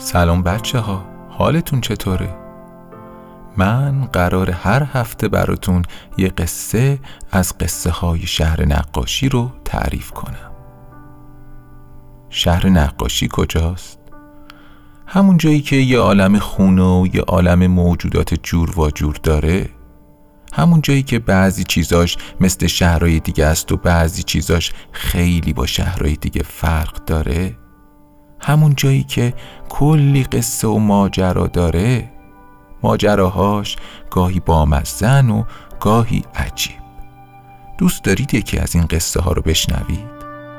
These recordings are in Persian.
سلام بچه ها، حالتون چطوره؟ من قرار هر هفته براتون یه قصه از قصه های شهر نقاشی رو تعریف کنم. شهر نقاشی کجاست؟ همون جایی که یه عالم خونه و یه عالم موجودات جور و جور داره. همون جایی که بعضی چیزاش مثل شهرهای دیگه است و بعضی چیزاش خیلی با شهرهای دیگه فرق داره. همون جایی که کلی قصه و ماجرا داره، ماجراهاش گاهی بامزن و گاهی عجیب. دوست دارید یکی از این قصه ها رو بشنوید؟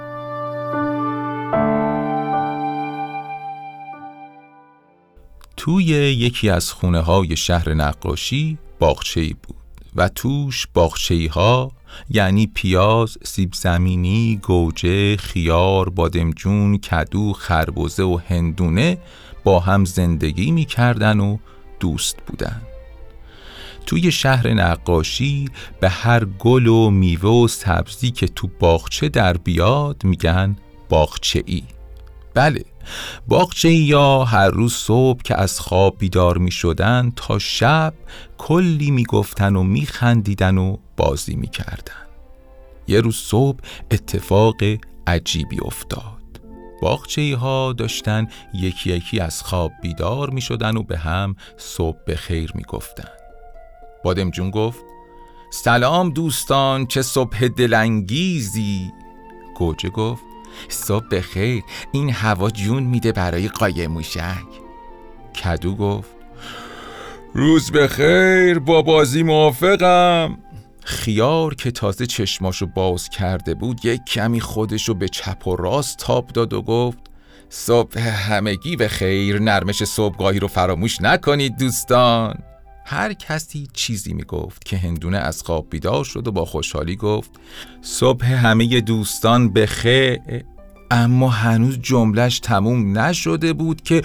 توی یکی از خونه های شهر نقاشی باغچه‌ای بود و توش باغچه‌ای ها یعنی پیاز، سیب زمینی، گوجه، خیار، بادمجون، کدو، خربزه و هندونه با هم زندگی می کردن و دوست بودن. توی شهر نقاشی به هر گل و میوه و سبزی که تو باغچه در بیاد میگن باغچه‌ای. بله، باغچه‌ای یا هر روز صبح که از خواب بیدار می شدن تا شب کلی می گفتن و می خندیدن و بازی می کردن. یه روز صبح اتفاق عجیبی افتاد. باغچه‌ای ها داشتن یکی یکی از خواب بیدار می شدن و به هم صبح بخیر می گفتن. بادمجون گفت سلام دوستان، چه صبح دلانگیزی. گوجه گفت صبح بخیر، این هوا جون میده برای قایم موشک. کدو گفت روز بخیر، با بازی موافقم. خیار که تازه چشماشو باز کرده بود یک کمی خودشو به چپ و راست تاب داد و گفت صبح همگی بخیر، نرمش صبحگاهی رو فراموش نکنید دوستان. هر کسی چیزی میگفت که هندونه از خواب بیدار شد و با خوشحالی گفت صبح همه دوستان بخیر. اما هنوز جملهش تموم نشده بود که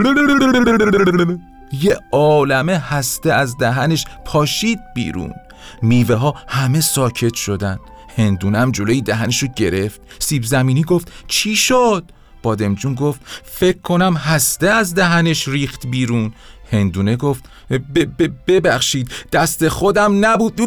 یه عالمه هسته از دهنش پاشید بیرون. میوه ها همه ساکت شدن. هندونه هم جلوی دهنش رو گرفت. سیب زمینی گفت چی شد؟ بادمجون گفت فکر کنم هسته از دهنش ریخت بیرون. هندونه گفت ببخشید، دست خودم نبود.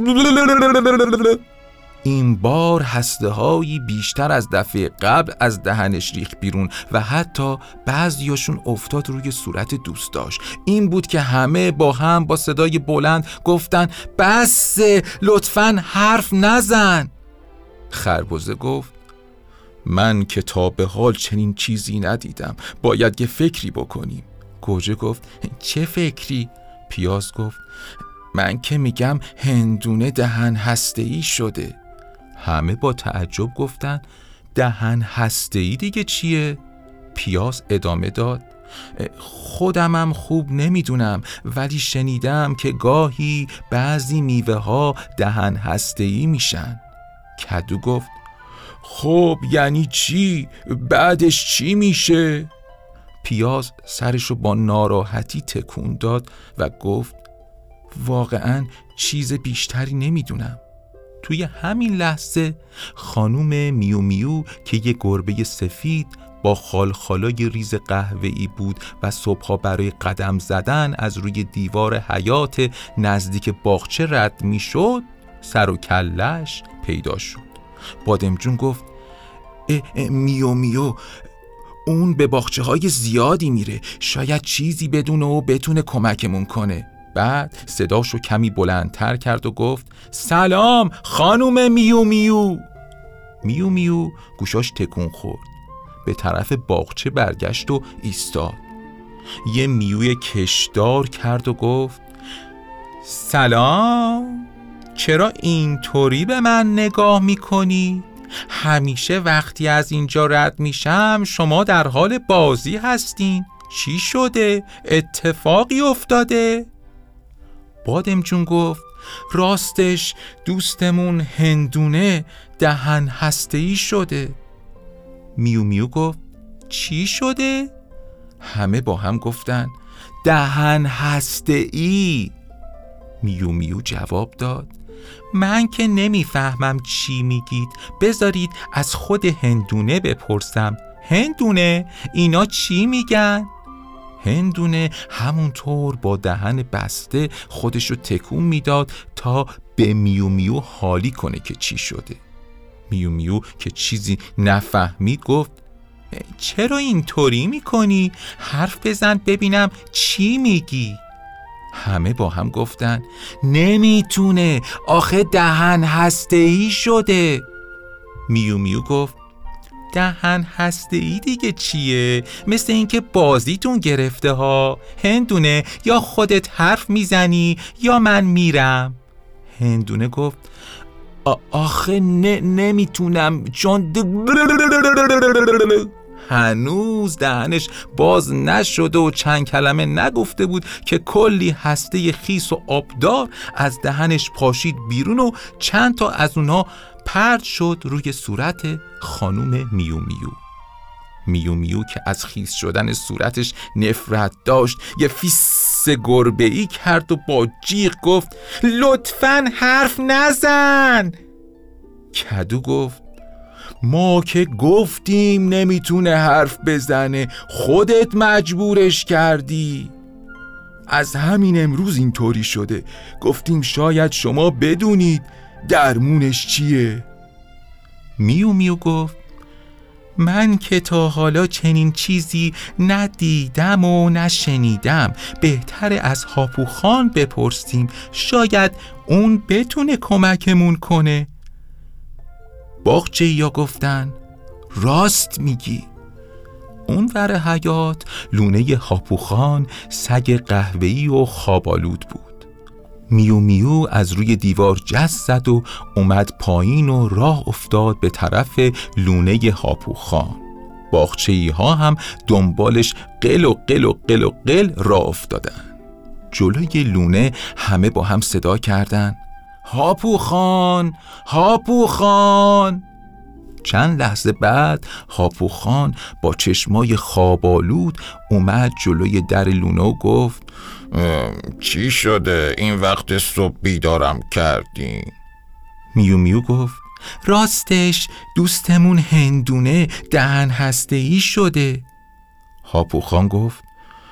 این بار هسته‌هایی بیشتر از دفعه قبل از دهنش ریخت بیرون و حتی بعضیاشون افتاد روی صورت دوستاش. این بود که همه با هم با صدای بلند گفتن بس، لطفاً حرف نزن. خربزه گفت من که تا به حال چنین چیزی ندیدم، باید یه فکری بکنیم. گوجه گفت چه فکری؟ پیاز گفت من که میگم هندونه دهن هسته‌ای شده. همه با تعجب گفتن دهن هسته‌ای دیگه چیه؟ پیاز ادامه داد خودمم خوب نمیدونم، ولی شنیدم که گاهی بعضی میوه ها دهن هسته‌ای میشن. کدو گفت خب یعنی چی؟ بعدش چی میشه؟ پیاز سرشو با ناراحتی تکون داد و گفت واقعاً چیز بیشتری نمیدونم. توی همین لحظه خانوم میو میو که یه گربه سفید با خالخالای ریز قهوه‌ای بود و صبحا برای قدم زدن از روی دیوار حیاط نزدیک باغچه رد میشد، سر و کلش پیدا شد. بادمجون گفت میو میو، اون به باغچه های زیادی میره، شاید چیزی بدونه و بتونه کمکمون کنه. بعد صداشو کمی بلندتر کرد و گفت سلام خانوم میو میو. میو میو گوشاش تکون خورد، به طرف باغچه برگشت و ایستاد. یه میوی کشدار کرد و گفت سلام، چرا اینطوری به من نگاه میکنی؟ همیشه وقتی از اینجا رد میشم شما در حال بازی هستین. چی شده؟ اتفاقی افتاده؟ بادمجون گفت راستش دوستمون هندونه دهن هسته‌ای شده. میو میو گفت چی شده؟ همه با هم گفتن دهن هسته‌ای. میو میو جواب داد من که نمیفهمم چی میگید، بذارید از خود هندونه بپرسم. هندونه اینا چی میگن؟ هندونه همونطور با دهن بسته خودشو تکون میداد تا به میو میو حالی کنه که چی شده. میو میو که چیزی نفهمید گفت چرا اینطوری میکنی؟ حرف بزن ببینم چی میگی؟ همه با هم گفتن نمیتونه، آخه دهن هسته‌ای شده. میو میو گفت دهن هسته‌ای دیگه چیه؟ مثل اینکه بازیتون گرفته ها. هندونه یا خودت حرف میزنی یا من میرم. هندونه گفت آخه نمیتونم چون هنوز دهنش باز نشده و چند کلمه نگفته بود که کلی هسته خیس و آبدار از دهنش پاشید بیرون و چند تا از اونها پرت شد روی صورت خانوم میو میو. میو میو که از خیس شدن صورتش نفرت داشت یه فیس گربه‌ای کرد و با جیغ گفت لطفاً حرف نزن. کدو گفت ما که گفتیم نمیتونه حرف بزنه، خودت مجبورش کردی. از همین امروز اینطوری شده، گفتیم شاید شما بدونید درمونش چیه. میو میو گفت من که تا حالا چنین چیزی ندیدم و نشنیدم، بهتره از هاپو خان بپرسیم، شاید اون بتونه کمکمون کنه. باغچه‌ایا گفتن راست میگی. اون ور حیاط لونه هاپو خان سگ قهوه‌ای و خوابالود بود. میو میو از روی دیوار جست زد و اومد پایین و راه افتاد به طرف لونه هاپو خان. باغچه‌ای ها هم دنبالش قل و قل و قل و قل راه افتادن. جلوی لونه همه با هم صدا کردن هاپو خان، هاپو خان. چند لحظه بعد هاپو خان با چشمای خوابالود اومد جلوی در لونه و گفت چی شده این وقت صبح بیدارم کردی؟ میو میو گفت راستش دوستمون هندونه دهن هسته‌ای شده. هاپو خان گفت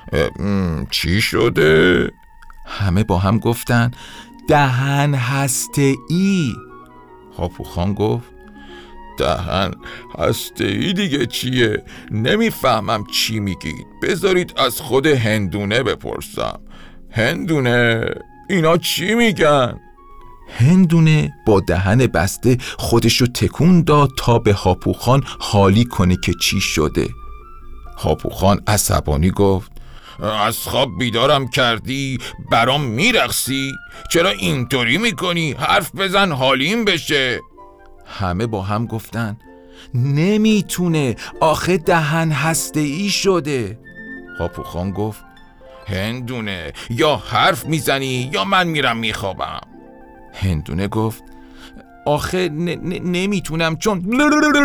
چی شده؟ همه با هم گفتن دهن هسته‌ای. هاپو خان گفت دهن هسته‌ای دیگه چیه؟ نمیفهمم چی میگید، بذارید از خود هندونه بپرسم. هندونه اینا چی میگن؟ هندونه با دهن بسته خودشو تکون داد تا به هاپو خان حالی کنه که چی شده. هاپو خان عصبانی گفت از خواب بیدارم کردی، برام میرقصی؟ چرا اینطوری میکنی؟ حرف بزن حالیم بشه. همه با هم گفتن نمیتونه، آخه دهن هسته‌ای شده. هاپو خان گفت هندونه یا حرف میزنی یا من میرم میخوابم. هندونه گفت آخه نمیتونم چون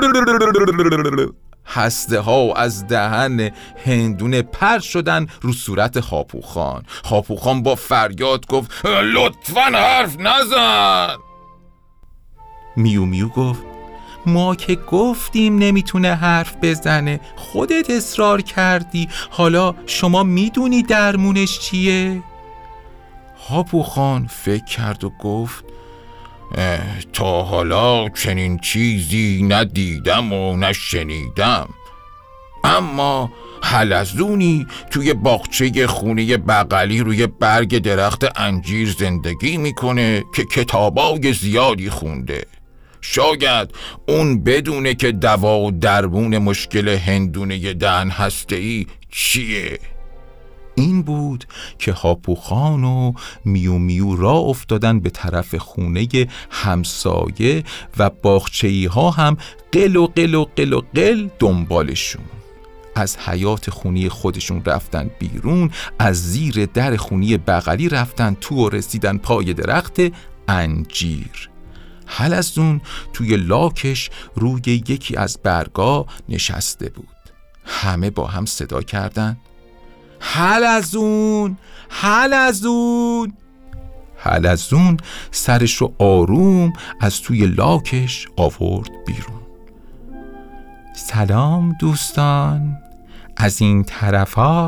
هسته ها از دهن هندونه پر شدن رو صورت هاپو خان. هاپو خان با فریاد گفت لطفاً حرف نزن. میو میو گفت ما که گفتیم نمیتونه حرف بزنه، خودت اصرار کردی، حالا شما میدونی درمونش چیه؟ هاپو خان فکر کرد و گفت تا حالا چنین چیزی ندیدم و نشنیدم، اما حلزونی توی باغچه خونه بغلی روی برگ درخت انجیر زندگی میکنه که کتابای زیادی خونده. شاید اون بدونه که دوا و درمون مشکل هندونه دهن هسته‌ای چیه. این بود که هاپو خان و میو میو راه افتادن به طرف خونه همسایه و باغچه‌ای ها هم قل و قل و قل و قل دنبالشون. از حیاط خونی خودشون رفتن بیرون، از زیر در خونی بغلی رفتن تو و رسیدن پای درخت انجیر. حلزون توی لاکش روی یکی از برگا نشسته بود. همه با هم صدا کردن حلزون، حلزون. حلزون سرش رو آروم از توی لاکش آورد بیرون. سلام دوستان، از این طرفا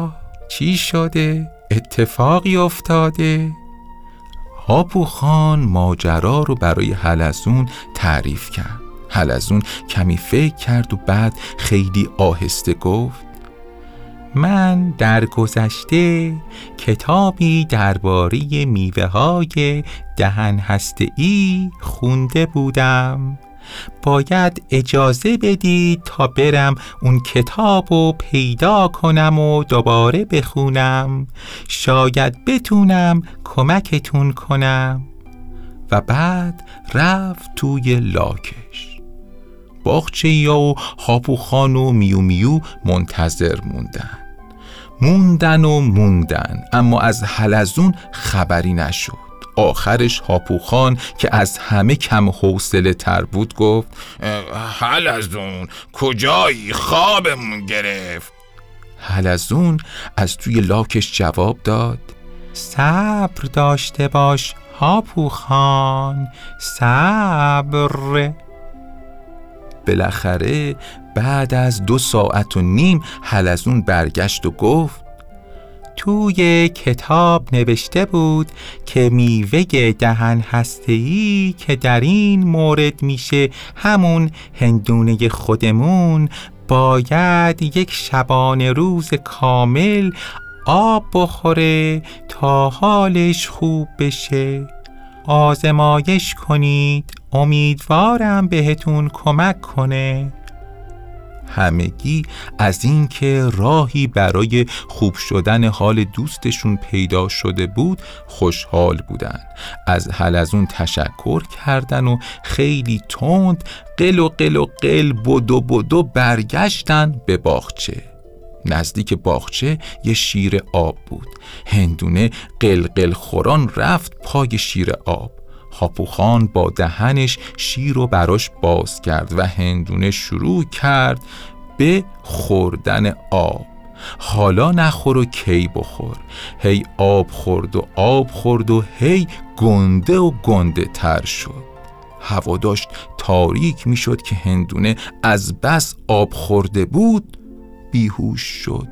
چی شده؟ اتفاقی افتاده؟ هاپوخان ماجرا رو برای حلزون تعریف کرد. حلزون کمی فکر کرد و بعد خیلی آهسته گفت: من در گذشته کتابی درباره میوه‌های دهن هسته‌ای خونده بودم. باید اجازه بدید تا برم اون کتاب رو پیدا کنم و دوباره بخونم. شاید بتونم کمکتون کنم. و بعد رفت توی لاکش. باغچه‌یا و هاپوخان و میو میو منتظر موندن اما از حلزون خبری نشد. آخرش هاپوخان که از همه کم حوصله تر بود گفت: حلزون کجایی؟ خوابمون گرفت. حلزون از توی لاکش جواب داد: صبر داشته باش هاپوخان، صبر. بالاخره بعد از 2.5 ساعت حلزون برگشت و گفت: توی کتاب نوشته بود که میوه دهن هسته‌ای که در این مورد میشه همون هندونه خودمون، باید 1 شبانه روز کامل آب بخوره تا حالش خوب بشه. آزمایش کنید، امیدوارم بهتون کمک کنه. همگی از این که راهی برای خوب شدن حال دوستشون پیدا شده بود خوشحال بودن. از حلزون تشکر کردن و خیلی تند قل بدو برگشتن به باغچه. نزدیک باغچه یه شیر آب بود. هندونه قلقل خوران رفت پای شیر آب. هاپوخان با دهنش شیر رو براش باز کرد و هندونه شروع کرد به خوردن آب. حالا نخور و کی بخور. هی آب خورد و هی گنده تر شد. هوا داشت تاریک می شد که هندونه از بس آب خورده بود بیهوش شد.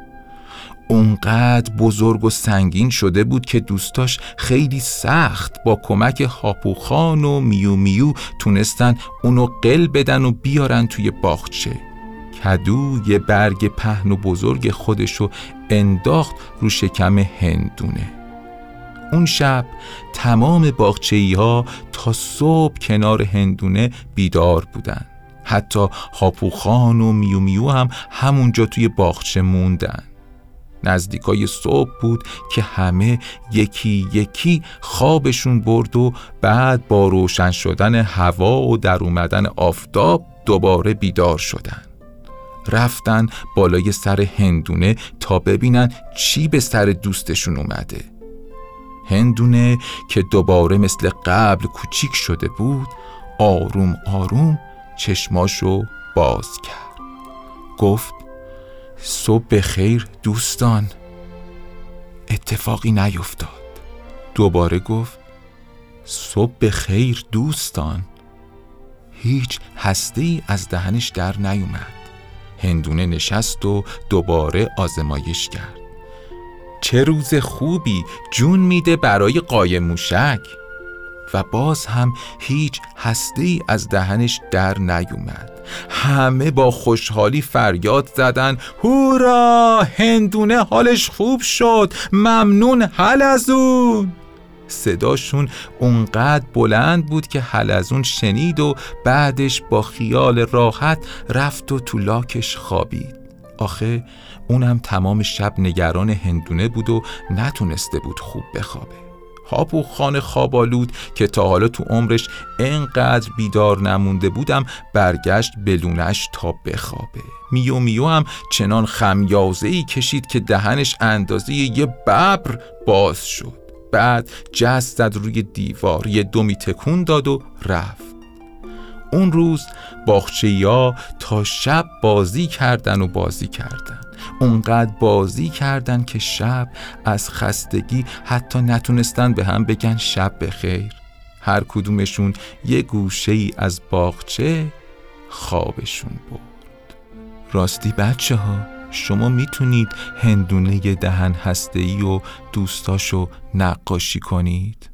اونقدر بزرگ و سنگین شده بود که دوستاش خیلی سخت با کمک هاپوخان و میو میو تونستن اونو قل بدن و بیارن توی باغچه. کدو یه برگ پهن و بزرگ خودشو انداخت رو شکم هندونه. اون شب تمام باغچه‌ای‌ها تا صبح کنار هندونه بیدار بودن. حتی هاپوخان و میو میو هم همونجا توی باغچه موندن. نزدیکای صبح بود که همه یکی یکی خوابشون برد و بعد با روشن شدن هوا و در اومدن آفتاب دوباره بیدار شدن. رفتن بالای سر هندونه تا ببینن چی به سر دوستشون اومده. هندونه که دوباره مثل قبل کوچیک شده بود آروم آروم چشماشو باز کرد. گفت: صبح بخیر دوستان. اتفاقی نیفتاد. دوباره گفت: صبح بخیر دوستان. هیچ هسته‌ای از دهنش در نیومد. هندونه نشست و دوباره آزمایش کرد. چه روز خوبی، جون میده برای قایم موشک. و باز هم هیچ هسته‌ای از دهنش در نیومد. همه با خوشحالی فریاد زدن: هورا! هندونه حالش خوب شد، ممنون حلزون. صداشون اونقدر بلند بود که حلزون شنید و بعدش با خیال راحت رفت و تو لاکش خوابید. آخه اونم تمام شب نگران هندونه بود و نتونسته بود خوب بخوابه. هاپوخان خوابالود که تا حالا تو عمرش انقدر بیدار نمونده بودم برگشت به لونش تا بخوابه. میو میو هم چنان خمیازه‌ای کشید که دهنش اندازه یه ببر باز شد. بعد جست زد روی دیوار، یه دمی تکون داد و رفت. اون روز باغچه‌یا تا شب بازی کردن. اونقدر بازی کردن که شب از خستگی حتی نتونستن به هم بگن شب بخیر. هر کدومشون یه گوشه‌ای از باغچه خوابشون برد. راستی بچه ها، شما میتونید هندونه دهن هسته‌ای و دوستاشو نقاشی کنید؟